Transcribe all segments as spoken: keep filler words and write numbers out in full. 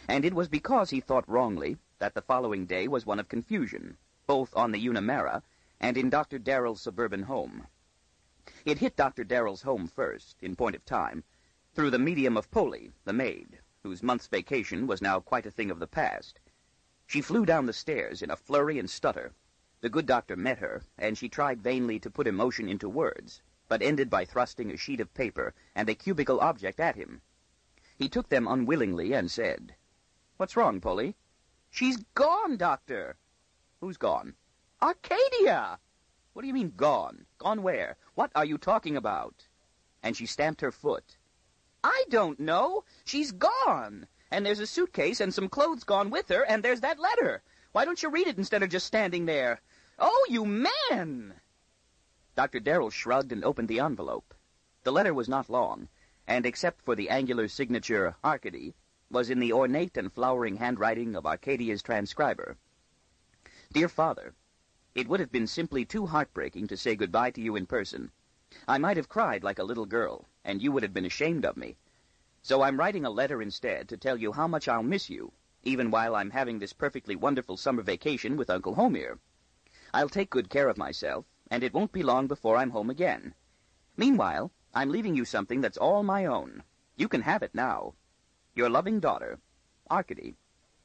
And it was because he thought wrongly that the following day was one of confusion, both on the Unamara and in Doctor Darrell's suburban home. It hit Doctor Darrell's home first, in point of time, through the medium of Polly, the maid, whose month's vacation was now quite a thing of the past. She flew down the stairs in a flurry and stutter. The good doctor met her, and she tried vainly to put emotion into words, but ended by thrusting a sheet of paper and a cubical object at him. He took them unwillingly and said, "What's wrong, Polly?" "She's gone, Doctor." "Who's gone?" "Arcadia." "What do you mean, gone? Gone where? What are you talking about?" And she stamped her foot. "I don't know. She's gone. And there's a suitcase and some clothes gone with her, and there's that letter. Why don't you read it instead of just standing there? Oh, you man!" Doctor Darrell shrugged and opened the envelope. The letter was not long, and except for the angular signature, Arcady, was in the ornate and flowering handwriting of Arcadia's transcriber. "Dear Father, it would have been simply too heartbreaking to say goodbye to you in person. I might have cried like a little girl, and you would have been ashamed of me. So I'm writing a letter instead to tell you how much I'll miss you, even while I'm having this perfectly wonderful summer vacation with Uncle Homer. I'll take good care of myself, and it won't be long before I'm home again. Meanwhile, I'm leaving you something that's all my own. You can have it now. Your loving daughter, Arcady."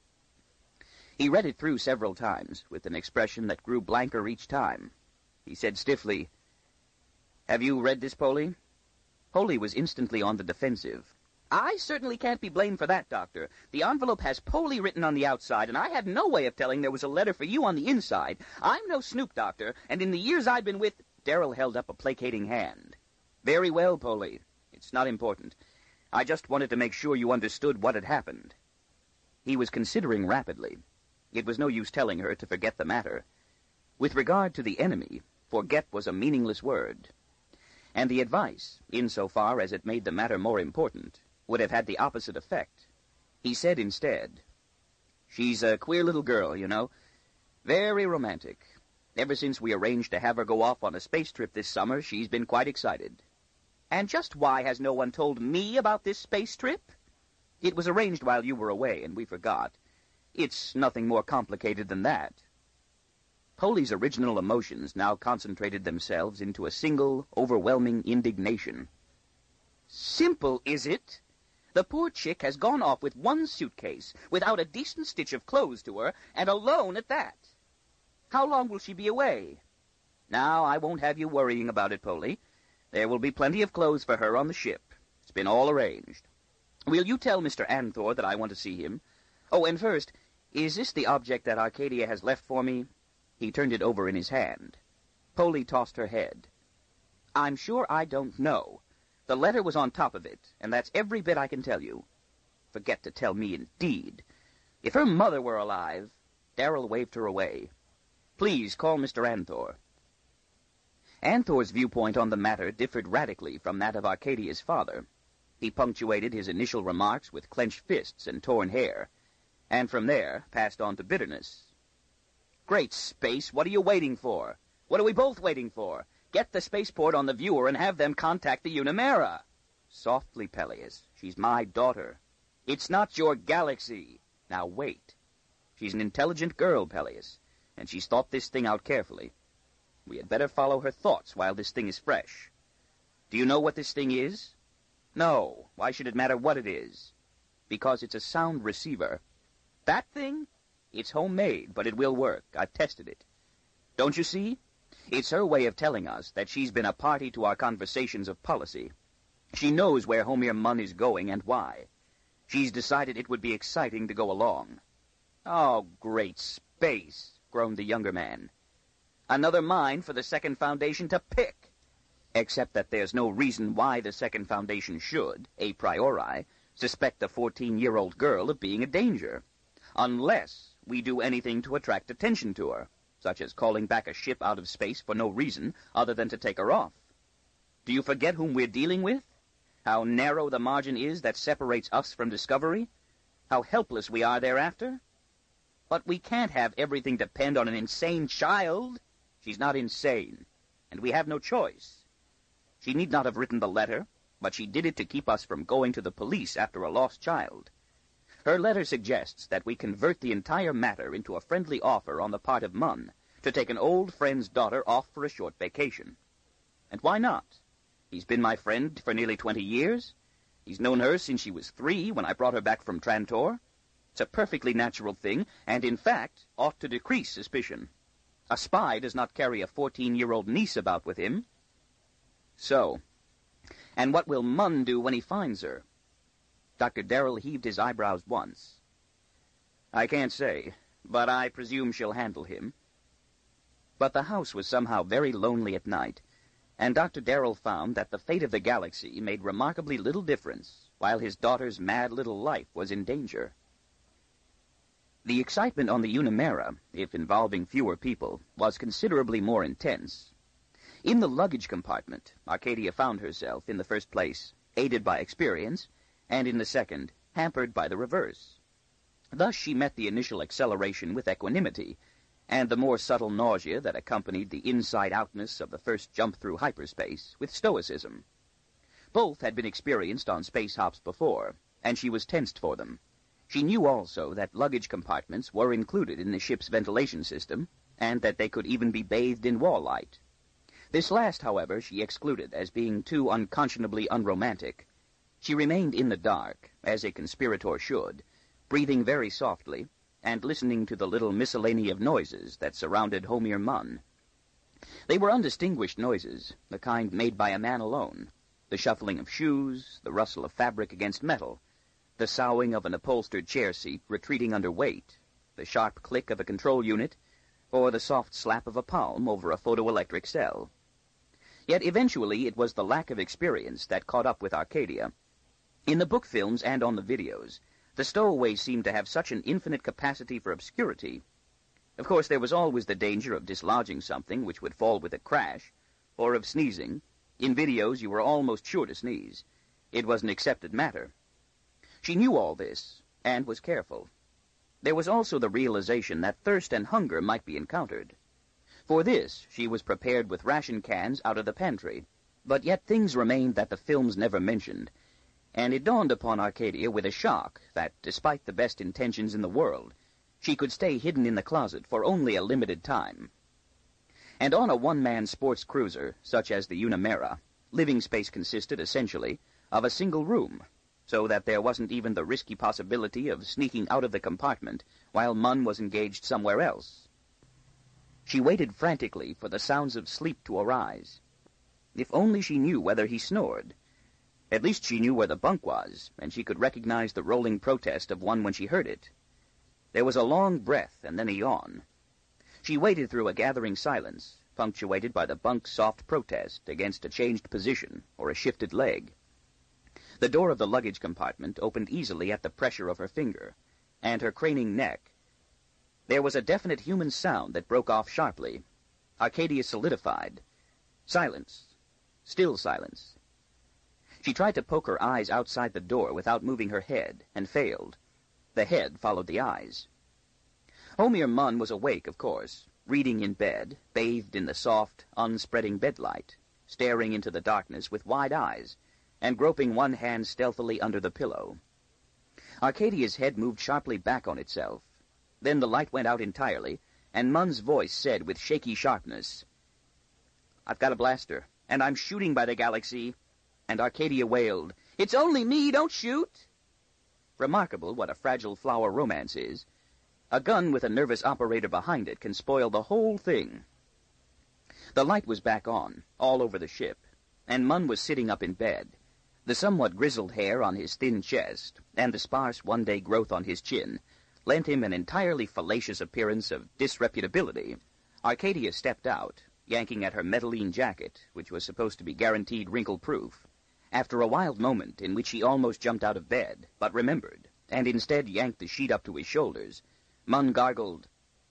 He read it through several times, with an expression that grew blanker each time. He said stiffly, "Have you read this, Polly?" Polly was instantly on the defensive. "I certainly can't be blamed for that, Doctor. The envelope has Polly written on the outside, and I had no way of telling there was a letter for you on the inside. I'm no snoop, Doctor, and in the years I've been with—" Darrell held up a placating hand. "Very well, Polly. It's not important. I just wanted to make sure you understood what had happened." He was considering rapidly. It was no use telling her to forget the matter. With regard to the enemy, forget was a meaningless word. And the advice, insofar as it made the matter more important, would have had the opposite effect. He said instead, "She's a queer little girl, you know. Very romantic. Ever since we arranged to have her go off on a space trip this summer, she's been quite excited." "And just why has no one told me about this space trip?" "It was arranged while you were away, and we forgot. It's nothing more complicated than that." Polly's original emotions now concentrated themselves into a single, overwhelming indignation. "Simple, is it? The poor chick has gone off with one suitcase, without a decent stitch of clothes to her, and alone at that. How long will she be away? Now, I won't have you worrying about it, Polly. There will be plenty of clothes for her on the ship. It's been all arranged. Will you tell Mister Anthor that I want to see him? Oh, and first, is this the object that Arcadia has left for me?" He turned it over in his hand. Polly tossed her head. "I'm sure I don't know. The letter was on top of it, and that's every bit I can tell you." "Forget to tell me, indeed. If her mother were alive—" Darrell waved her away. "Please call Mister Anthor." Anthor's viewpoint on the matter differed radically from that of Arcadia's father. He punctuated his initial remarks with clenched fists and torn hair, and from there passed on to bitterness. "Great space, what are you waiting for? What are we both waiting for? Get the spaceport on the viewer and have them contact the Unamara." "Softly, Peleus. She's my daughter." "It's not your galaxy." "Now wait. She's an intelligent girl, Peleus, and she's thought this thing out carefully. We had better follow her thoughts while this thing is fresh. Do you know what this thing is?" "No. Why should it matter what it is?" "Because it's a sound receiver." "That thing?" "It's homemade, but it will work. I've tested it. Don't you see? It's her way of telling us that she's been a party to our conversations of policy. She knows where Homer Munn is going and why. She's decided it would be exciting to go along." "Oh, great space," groaned the younger man. "Another mine for the Second Foundation to pick. Except that there's no reason why the Second Foundation should, a priori, suspect a fourteen-year-old girl of being a danger. Unless we do anything to attract attention to her, such as calling back a ship out of space for no reason other than to take her off. Do you forget whom we're dealing with? How narrow the margin is that separates us from discovery? How helpless we are thereafter? But we can't have everything depend on an insane child. She's not insane, and we have no choice. She need not have written the letter, but she did it to keep us from going to the police after a lost child. Her letter suggests that we convert the entire matter into a friendly offer on the part of Munn to take an old friend's daughter off for a short vacation. And why not? He's been my friend for nearly twenty years. He's known her since she was three when I brought her back from Trantor. It's a perfectly natural thing, and in fact ought to decrease suspicion. A spy does not carry a fourteen-year-old niece about with him. So, and what will Munn do when he finds her? Doctor Darrell heaved his eyebrows once. I can't say, but I presume she'll handle him. But the house was somehow very lonely at night, and Doctor Darrell found that the fate of the galaxy made remarkably little difference, while his daughter's mad little life was in danger. The excitement on the Unimera, if involving fewer people, was considerably more intense. In the luggage compartment, Arcadia found herself, in the first place, aided by experience, and in the second, hampered by the reverse. Thus she met the initial acceleration with equanimity, and the more subtle nausea that accompanied the inside-outness of the first jump through hyperspace with stoicism. Both had been experienced on space hops before, and she was tensed for them. She knew also that luggage compartments were included in the ship's ventilation system, and that they could even be bathed in wall light. This last, however, she excluded as being too unconscionably unromantic. She remained in the dark, as a conspirator should, breathing very softly, and listening to the little miscellany of noises that surrounded Homer Munn. They were undistinguished noises, the kind made by a man alone, the shuffling of shoes, the rustle of fabric against metal, the soughing of an upholstered chair seat retreating under weight, the sharp click of a control unit, or the soft slap of a palm over a photoelectric cell. Yet eventually it was the lack of experience that caught up with Arcadia. In the book films and on the videos, the stowaways seemed to have such an infinite capacity for obscurity. Of course, there was always the danger of dislodging something which would fall with a crash, or of sneezing. In videos, you were almost sure to sneeze. It was an accepted matter. She knew all this, and was careful. There was also the realization that thirst and hunger might be encountered. For this, she was prepared with ration cans out of the pantry, but yet things remained that the films never mentioned, and it dawned upon Arcadia with a shock that, despite the best intentions in the world, she could stay hidden in the closet for only a limited time. And on a one-man sports cruiser, such as the Unimera, living space consisted, essentially, of a single room, so that there wasn't even the risky possibility of sneaking out of the compartment while Munn was engaged somewhere else. She waited frantically for the sounds of sleep to arise. If only she knew whether he snored. At least she knew where the bunk was, and she could recognize the rolling protest of one when she heard it. There was a long breath, and then a yawn. She waited through a gathering silence, punctuated by the bunk's soft protest against a changed position or a shifted leg. The door of the luggage compartment opened easily at the pressure of her finger, and her craning neck. There was a definite human sound that broke off sharply. Arcadia solidified. Silence. Still silence. She tried to poke her eyes outside the door without moving her head, and failed. The head followed the eyes. Homer Munn was awake, of course, reading in bed, bathed in the soft, unspreading bedlight, staring into the darkness with wide eyes, and groping one hand stealthily under the pillow. Arcadia's head moved sharply back on itself. Then the light went out entirely, and Munn's voice said with shaky sharpness, "I've got a blaster, and I'm shooting by the galaxy." And Arcadia wailed, "It's only me, don't shoot!" Remarkable what a fragile flower romance is. A gun with a nervous operator behind it can spoil the whole thing. The light was back on, all over the ship, and Munn was sitting up in bed. The somewhat grizzled hair on his thin chest, and the sparse one-day growth on his chin, lent him an entirely fallacious appearance of disreputability. Arcadia stepped out, yanking at her metaline jacket, which was supposed to be guaranteed wrinkle-proof. After a wild moment in which he almost jumped out of bed, but remembered, and instead yanked the sheet up to his shoulders, Munn gargled,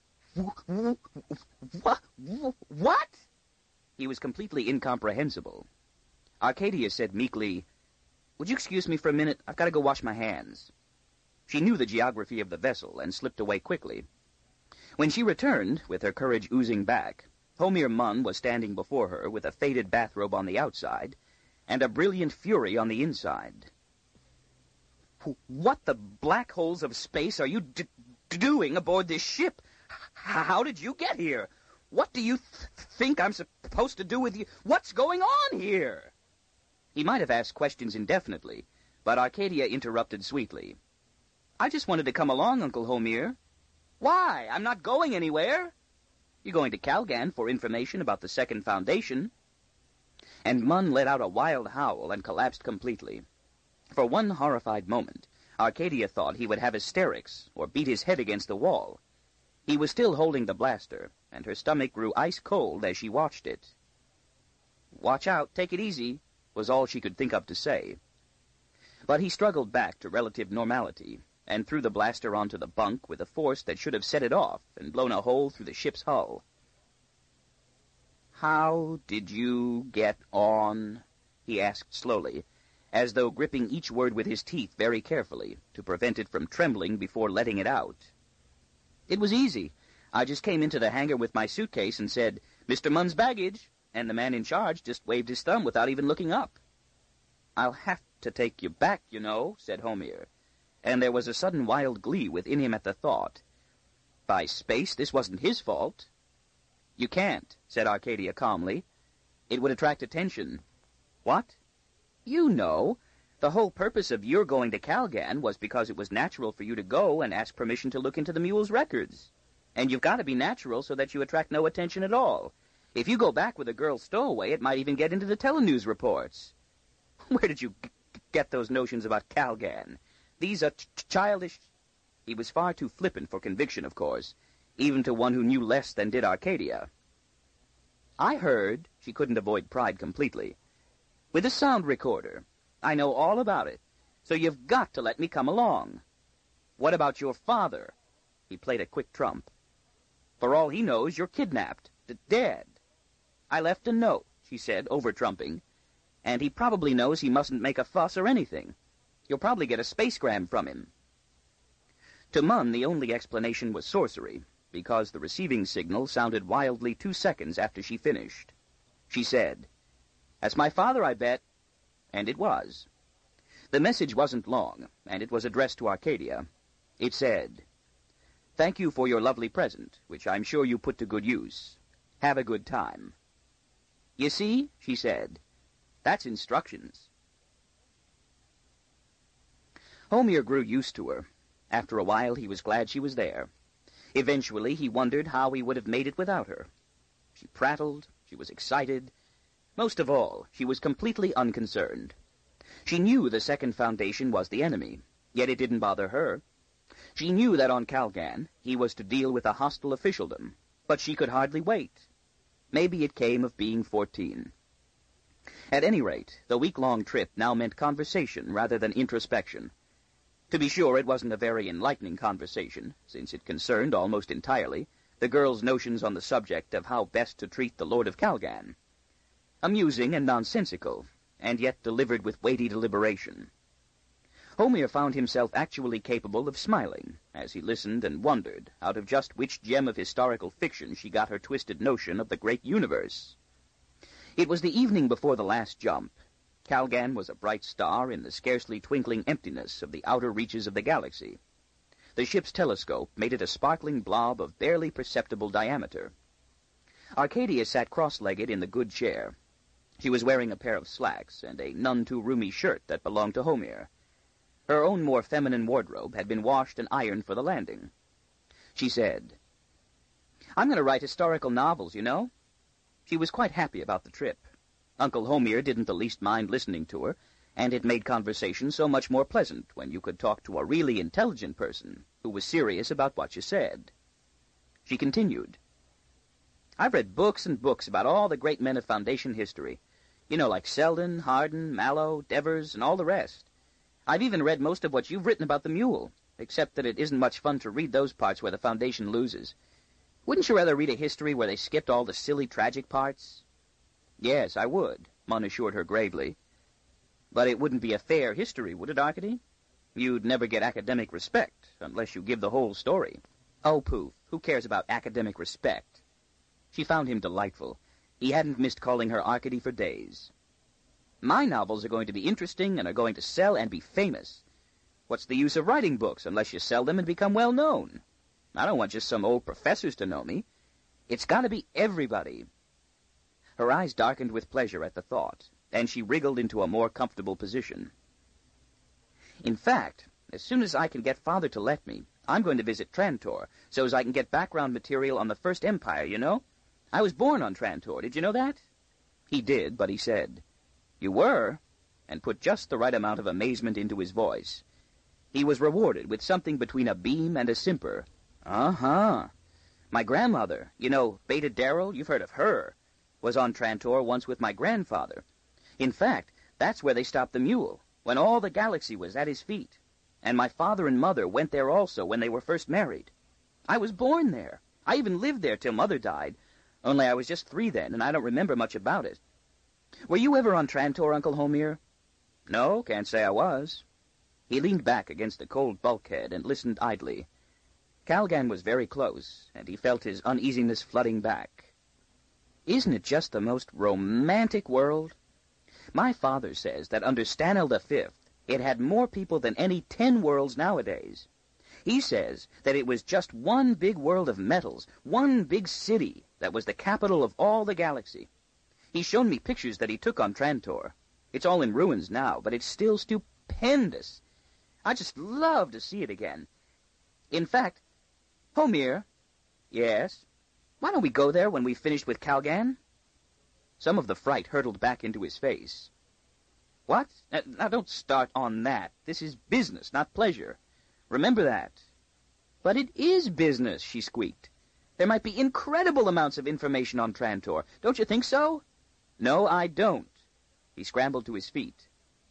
"What? What?" He was completely incomprehensible. Arcadia said meekly, "Would you excuse me for a minute? I've got to go wash my hands." She knew the geography of the vessel and slipped away quickly. When she returned, with her courage oozing back, Homer Munn was standing before her with a faded bathrobe on the outside and a brilliant fury on the inside. What the black holes of space are you d- doing aboard this ship? H- how did you get here? What do you th- think I'm supposed to do with you? What's going on here? He might have asked questions indefinitely, but Arcadia interrupted sweetly. I just wanted to come along, Uncle Homir. Why? I'm not going anywhere. You're going to Calgan for information about the Second Foundation. And Munn let out a wild howl and collapsed completely. For one horrified moment, Arcadia thought he would have hysterics or beat his head against the wall. He was still holding the blaster, and her stomach grew ice-cold as she watched it. Watch out, take it easy, was all she could think of to say. But he struggled back to relative normality and threw the blaster onto the bunk with a force that should have set it off and blown a hole through the ship's hull. How did you get on? He asked slowly, as though gripping each word with his teeth very carefully to prevent it from trembling before letting it out. It was easy. I just came into the hangar with my suitcase and said, Mister Munn's baggage, and the man in charge just waved his thumb without even looking up. I'll have to take you back, you know, said Homir, and there was a sudden wild glee within him at the thought. By space, this wasn't his fault. You can't, said Arcadia calmly. It would attract attention. What? You know. The whole purpose of your going to Calgan was because it was natural for you to go and ask permission to look into the mule's records. And you've got to be natural so that you attract no attention at all. If you go back with a girl stowaway, it might even get into the telenews reports. Where did you g- get those notions about Calgan? These are ch- childish... He was far too flippant for conviction, of course, even to one who knew less than did Arcadia. I heard, she couldn't avoid pride completely, with a sound recorder. I know all about it, so you've got to let me come along. What about your father? He played a quick trump. For all he knows, you're kidnapped, d- dead. I left a note, she said, over-trumping, and he probably knows he mustn't make a fuss or anything. You'll probably get a spacegram from him. To Munn, the only explanation was sorcery, because the receiving signal sounded wildly two seconds after she finished. She said, That's my father, I bet. And it was. The message wasn't long, and it was addressed to Arcadia. It said, Thank you for your lovely present, which I'm sure you put to good use. Have a good time. You see, she said, that's instructions. Homir grew used to her. After a while, he was glad she was there. Eventually, he wondered how he would have made it without her. She prattled, she was excited. Most of all, she was completely unconcerned. She knew the Second Foundation was the enemy, yet it didn't bother her. She knew that on Calgan he was to deal with a hostile officialdom, but she could hardly wait. Maybe it came of being fourteen. At any rate, the week-long trip now meant conversation rather than introspection. To be sure, it wasn't a very enlightening conversation, since it concerned almost entirely the girl's notions on the subject of how best to treat the Lord of Calgan. Amusing and nonsensical, and yet delivered with weighty deliberation. Homir found himself actually capable of smiling as he listened and wondered out of just which gem of historical fiction she got her twisted notion of the great universe. It was the evening before the last jump. Calgan was a bright star in the scarcely twinkling emptiness of the outer reaches of the galaxy. The ship's telescope made it a sparkling blob of barely perceptible diameter. Arcadia sat cross-legged in the good chair. She was wearing a pair of slacks and a none-too-roomy shirt that belonged to Homir. Her own more feminine wardrobe had been washed and ironed for the landing. She said, I'm going to write historical novels, you know. She was quite happy about the trip. Uncle Homir didn't the least mind listening to her, and it made conversation so much more pleasant when you could talk to a really intelligent person who was serious about what you said. She continued, I've read books and books about all the great men of Foundation history. You know, like Selden, Hardin, Mallow, Devers, and all the rest. I've even read most of what you've written about the mule, except that it isn't much fun to read those parts where the Foundation loses. Wouldn't you rather read a history where they skipped all the silly, tragic parts? Yes, I would, Munn assured her gravely. But it wouldn't be a fair history, would it, Arcady? You'd never get academic respect unless you give the whole story. Oh, poof, who cares about academic respect? She found him delightful. He hadn't missed calling her Arcady for days. My novels are going to be interesting and are going to sell and be famous. What's the use of writing books unless you sell them and become well known? I don't want just some old professors to know me. It's got to be everybody." Her eyes darkened with pleasure at the thought, and she wriggled into a more comfortable position. "In fact, as soon as I can get Father to let me, I'm going to visit Trantor, so as I can get background material on the First Empire, you know? I was born on Trantor. Did you know that?" He did, but he said, "You were?" and put just the right amount of amazement into his voice. He was rewarded with something between a beam and a simper. "Uh-huh. My grandmother, you know, Beta Darrell, you've heard of her, was on Trantor once with my grandfather. In fact, that's where they stopped the mule, when all the galaxy was at his feet. And my father and mother went there also when they were first married. I was born there. I even lived there till Mother died, only I was just three then, and I don't remember much about it. Were you ever on Trantor, Uncle Homir?" "No, can't say I was." He leaned back against the cold bulkhead and listened idly. Calgan was very close, and he felt his uneasiness flooding back. "Isn't it just the most romantic world? My father says that under Stanel the Fifth, it had more people than any ten worlds nowadays. He says that it was just one big world of metals, one big city that was the capital of all the galaxy. He's shown me pictures that he took on Trantor. It's all in ruins now, but it's still stupendous. I just love to see it again. In fact, Homir." "Yes?" "Why don't we go there when we've finished with Calgan?" Some of the fright hurtled back into his face. "What? Now, now don't start on that. This is business, not pleasure. Remember that." "But it is business," she squeaked. "There might be incredible amounts of information on Trantor. Don't you think so?" "No, I don't." He scrambled to his feet.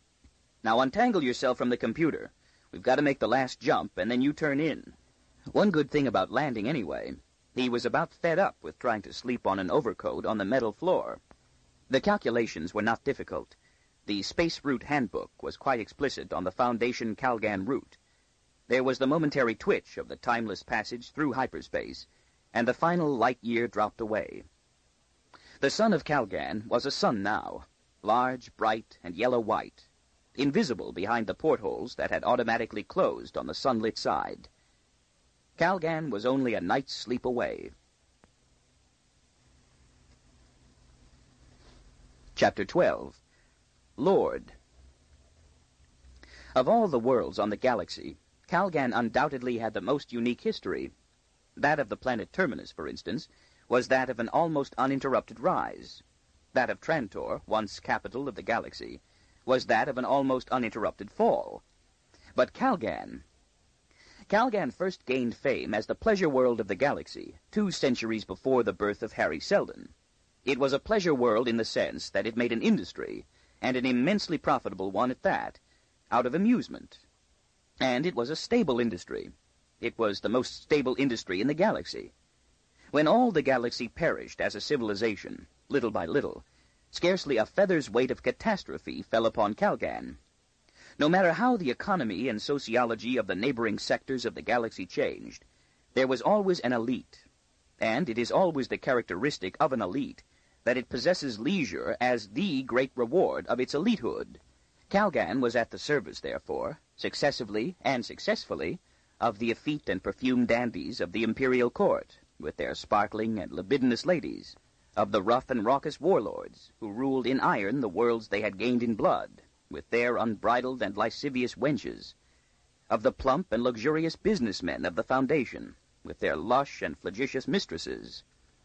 "Now untangle yourself from the computer. We've got to make the last jump, and then you turn in." One good thing about landing, anyway. He was about fed up with trying to sleep on an overcoat on the metal floor. The calculations were not difficult. The Space Route Handbook was quite explicit on the Foundation Calgan route. There was the momentary twitch of the timeless passage through hyperspace, and the final light year dropped away. The sun of Calgan was a sun now, large, bright, and yellow-white, invisible behind the portholes that had automatically closed on the sunlit side. Calgan was only a night's sleep away. Chapter twelve. Lord. Of all the worlds on the galaxy, Calgan undoubtedly had the most unique history. That of the planet Terminus, for instance, was that of an almost uninterrupted rise. That of Trantor, once capital of the galaxy, was that of an almost uninterrupted fall. But Calgan... Calgan first gained fame as the pleasure world of the galaxy, two centuries before the birth of Harry Seldon. It was a pleasure world in the sense that it made an industry, and an immensely profitable one at that, out of amusement. And it was a stable industry. It was the most stable industry in the galaxy. When all the galaxy perished as a civilization, little by little, scarcely a feather's weight of catastrophe fell upon Calgan. No matter how the economy and sociology of the neighboring sectors of the galaxy changed, there was always an elite, and it is always the characteristic of an elite that it possesses leisure as the great reward of its elitehood. Calgan was at the service, therefore, successively and successfully, of the effete and perfumed dandies of the imperial court, with their sparkling and libidinous ladies, of the rough and raucous warlords, who ruled in iron the worlds they had gained in blood, with their unbridled and lascivious wenches, of the plump and luxurious businessmen of the Foundation, with their lush and flagitious mistresses.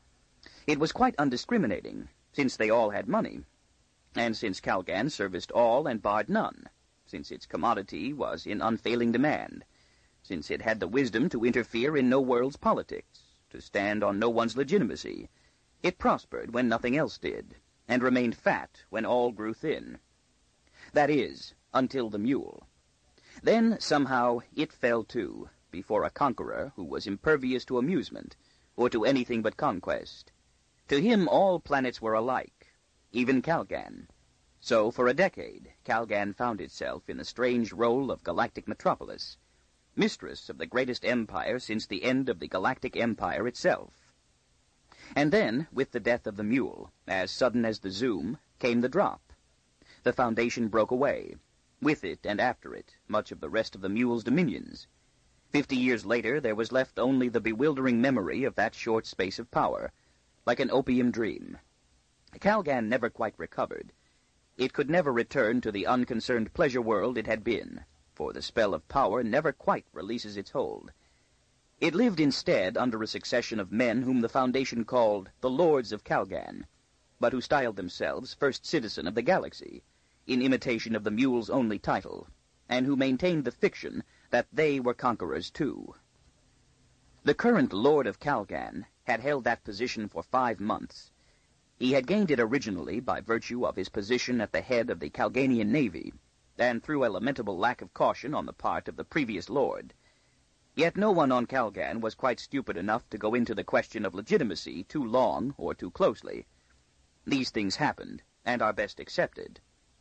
It was quite undiscriminating, since they all had money, and since Calgan serviced all and barred none, since its commodity was in unfailing demand, since it had the wisdom to interfere in no world's politics, to stand on no one's legitimacy. It prospered when nothing else did, and remained fat when all grew thin. That is, until the mule. Then, somehow, it fell too, before a conqueror who was impervious to amusement, or to anything but conquest. To him all planets were alike, even Calgan. So, for a decade, Calgan found itself in the strange role of galactic metropolis, mistress of the greatest empire since the end of the galactic empire itself. And then, with the death of the mule, as sudden as the zoom, came the drop. The Foundation broke away. With it, and after it, much of the rest of the mule's dominions. Fifty years later, there was left only the bewildering memory of that short space of power, like an opium dream. Calgan never quite recovered. It could never return to the unconcerned pleasure world it had been, for the spell of power never quite releases its hold. It lived instead under a succession of men whom the Foundation called the Lords of Calgan, but who styled themselves First Citizen of the Galaxy, in imitation of the mule's only title, and who maintained the fiction that they were conquerors too. The current Lord of Calgan had held that position for five months. He had gained it originally by virtue of his position at the head of the Calganian Navy, and through a lamentable lack of caution on the part of the previous Lord. Yet no one on Calgan was quite stupid enough to go into the question of legitimacy too long or too closely. These things happened, and are best accepted.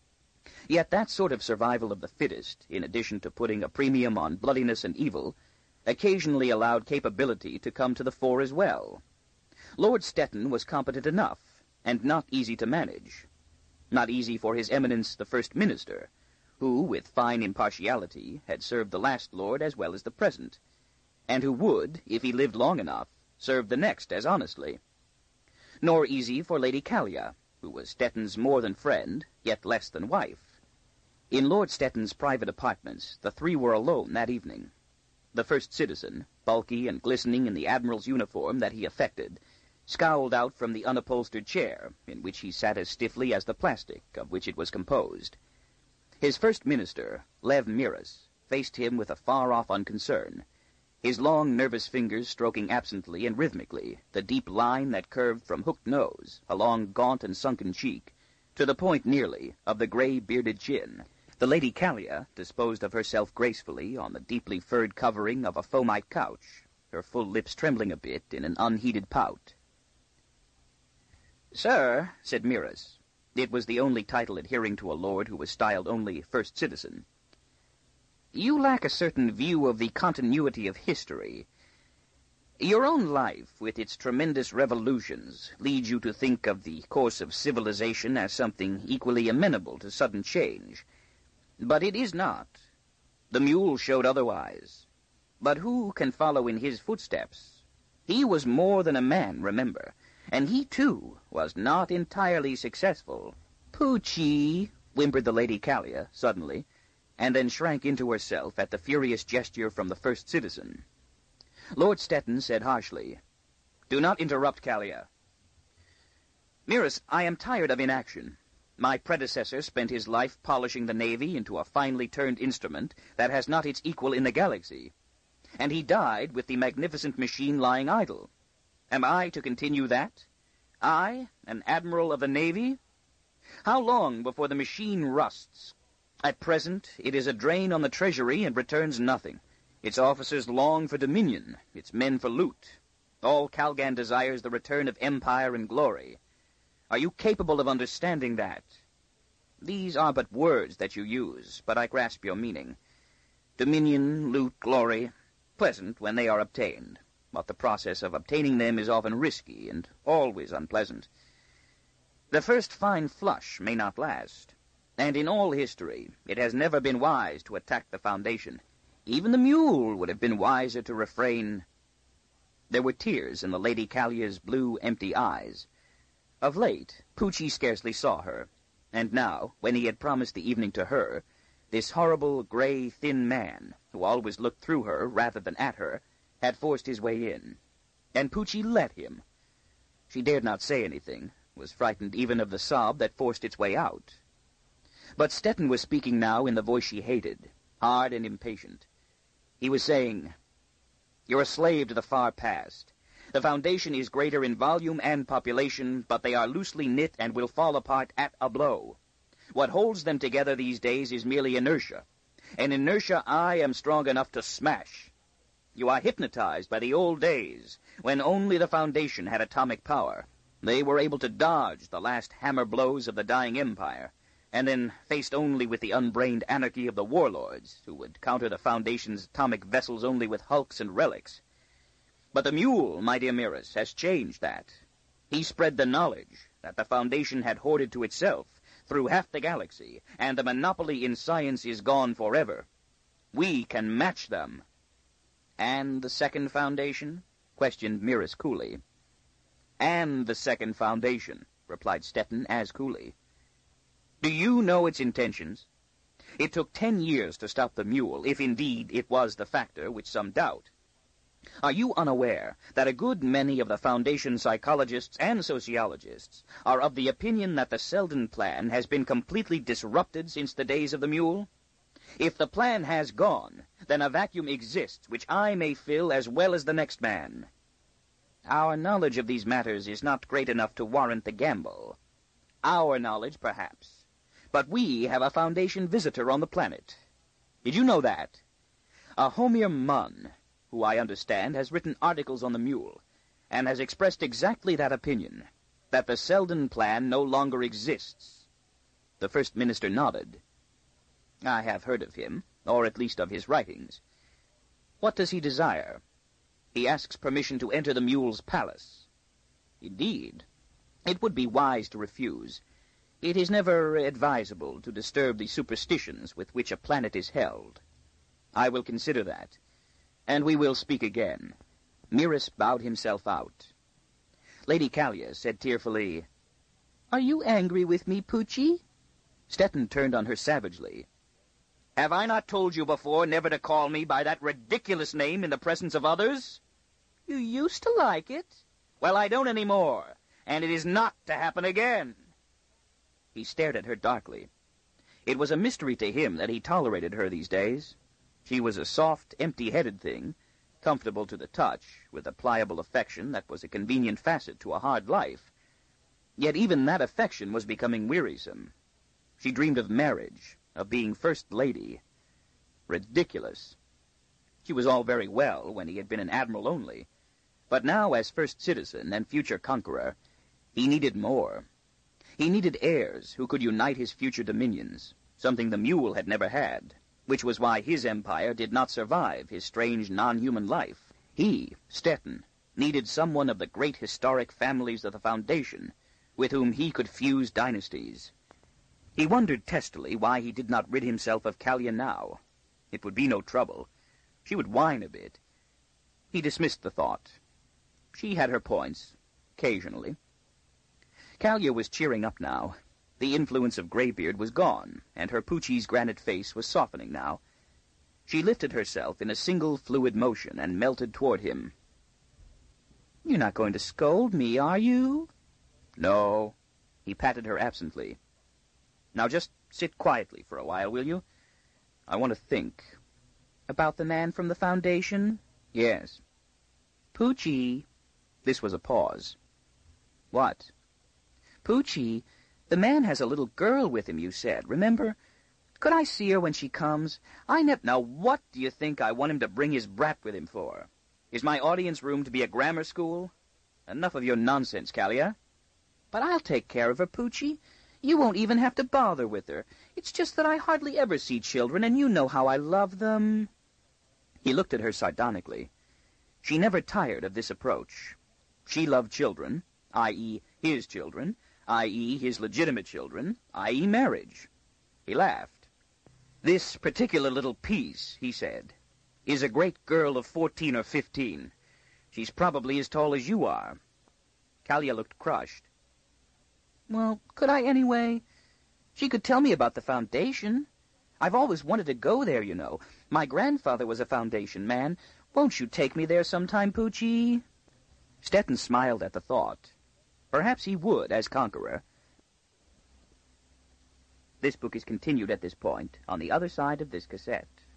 Yet that sort of survival of the fittest, in addition to putting a premium on bloodiness and evil, occasionally allowed capability to come to the fore as well. Lord Stettin was competent enough, and not easy to manage. Not easy for His Eminence the First Minister, who, with fine impartiality, had served the last lord as well as the present, and who would, if he lived long enough, serve the next as honestly. Nor easy for Lady Kalia, who was Stettin's more than friend, yet less than wife. In Lord Stettin's private apartments, the three were alone that evening. The First Citizen, bulky and glistening in the Admiral's uniform that he affected, scowled out from the unupholstered chair, in which he sat as stiffly as the plastic of which it was composed. His First Minister, Lev Miras, faced him with a far-off unconcern, his long, nervous fingers stroking absently and rhythmically the deep line that curved from hooked nose, along gaunt and sunken cheek, to the point nearly of the gray bearded chin. The Lady Kalia disposed of herself gracefully on the deeply furred covering of a fomite couch, her full lips trembling a bit in an unheeded pout. "Sir," said Miras. It was the only title adhering to a lord who was styled only First Citizen. "You lack a certain view of the continuity of history. Your own life, with its tremendous revolutions, leads you to think of the course of civilization as something equally amenable to sudden change. But it is not. The mule showed otherwise. But who can follow in his footsteps? He was more than a man, remember, and he, too, was not entirely successful." "Poochie," whimpered the Lady Kalia, suddenly, and then shrank into herself at the furious gesture from the First Citizen. Lord Stettin said harshly, "Do not interrupt, Kalia." "Miras, I am tired of inaction. My predecessor spent his life polishing the Navy into a finely turned instrument that has not its equal in the galaxy, and he died with the magnificent machine lying idle. Am I to continue that? I, an admiral of the Navy? How long before the machine rusts? At present, it is a drain on the treasury and returns nothing. Its officers long for dominion, its men for loot. All Calgan desires the return of empire and glory. Are you capable of understanding that? These are but words that you use, but I grasp your meaning. Dominion, loot, glory, pleasant when they are obtained. But the process of obtaining them is often risky and always unpleasant. The first fine flush may not last, and in all history it has never been wise to attack the Foundation. Even the mule would have been wiser to refrain." There were tears in the Lady Kalia's blue, empty eyes. Of late, Poochie scarcely saw her, and now, when he had promised the evening to her, this horrible, gray, thin man, who always looked through her rather than at her, had forced his way in, and Poochie let him. She dared not say anything, was frightened even of the sob that forced its way out. But Stettin was speaking now in the voice she hated, hard and impatient. He was saying, "You're a slave to the far past. The Foundation is greater in volume and population, but they are loosely knit and will fall apart at a blow. What holds them together these days is merely inertia, and inertia I am strong enough to smash. You are hypnotized by the old days, when only the Foundation had atomic power. They were able to dodge the last hammer blows of the dying empire, and then faced only with the unbrained anarchy of the warlords, who would counter the Foundation's atomic vessels only with hulks and relics. But the mule, my dear Miras, has changed that. He spread the knowledge that the Foundation had hoarded to itself, through half the galaxy, and the monopoly in science is gone forever. We can match them." "And the second foundation?" questioned Mirus coolly. "And the second foundation," replied Stetton as coolly. "Do you know its intentions? It took ten years to stop the mule, if indeed it was the factor which some doubt. Are you unaware that a good many of the Foundation psychologists and sociologists are of the opinion that the Selden plan has been completely disrupted since the days of the mule? If the plan has gone, then a vacuum exists which I may fill as well as the next man. Our knowledge of these matters is not great enough to warrant the gamble. Our knowledge, perhaps. But we have a Foundation visitor on the planet. Did you know that? A Homir Munn, who I understand has written articles on the mule, and has expressed exactly that opinion, that the Selden plan no longer exists." The First Minister nodded. "I have heard of him, or at least of his writings. What does he desire?" "He asks permission to enter the mule's palace." "Indeed. It would be wise to refuse. It is never advisable to disturb the superstitions with which a planet is held. I will consider that, and we will speak again." Mirus bowed himself out. Lady Callia said tearfully, "Are you angry with me, Poochie?" Stetton turned on her savagely. "Have I not told you before never to call me by that ridiculous name in the presence of others?" "You used to like it." "Well, I don't any more, and it is not to happen again." He stared at her darkly. It was a mystery to him that he tolerated her these days. She was a soft, empty-headed thing, comfortable to the touch, with a pliable affection that was a convenient facet to a hard life. Yet even that affection was becoming wearisome. She dreamed of marriage, of being First Lady. Ridiculous. She was all very well when he had been an admiral only, but now as First Citizen and future conqueror, he needed more. He needed heirs who could unite his future dominions, something the mule had never had, which was why his empire did not survive his strange non-human life. He, Stetton, needed someone of the great historic families of the Foundation, with whom he could fuse dynasties. He wondered testily why he did not rid himself of Callia now. It would be no trouble. She would whine a bit. He dismissed the thought. She had her points, occasionally. Callia was cheering up now. The influence of Greybeard was gone, and her Poochie's granite face was softening now. She lifted herself in a single fluid motion and melted toward him. "You're not going to scold me, are you?" "No." He patted her absently. "Now just sit quietly for a while, will you? I want to think." "About the man from the Foundation?" "Yes." "Poochie." This was a pause. "What?" "Poochie, the man has a little girl with him, you said, remember? Could I see her when she comes? I never... Now what do you think I want him to bring his brat with him for? Is my audience room to be a grammar school? Enough of your nonsense, Callia." "But I'll take care of her, Poochie. You won't even have to bother with her. It's just that I hardly ever see children, and you know how I love them." He looked at her sardonically. She never tired of this approach. She loved children, that is his children, that is his legitimate children, that is marriage. He laughed. "This particular little piece," he said, "is a great girl of fourteen or fifteen. She's probably as tall as you are." Callia looked crushed. "Well, could I anyway? She could tell me about the Foundation. I've always wanted to go there, you know. My grandfather was a Foundation man. Won't you take me there sometime, Poochie?" Stetton smiled at the thought. Perhaps he would, as conqueror. This book is continued at this point, on the other side of this cassette.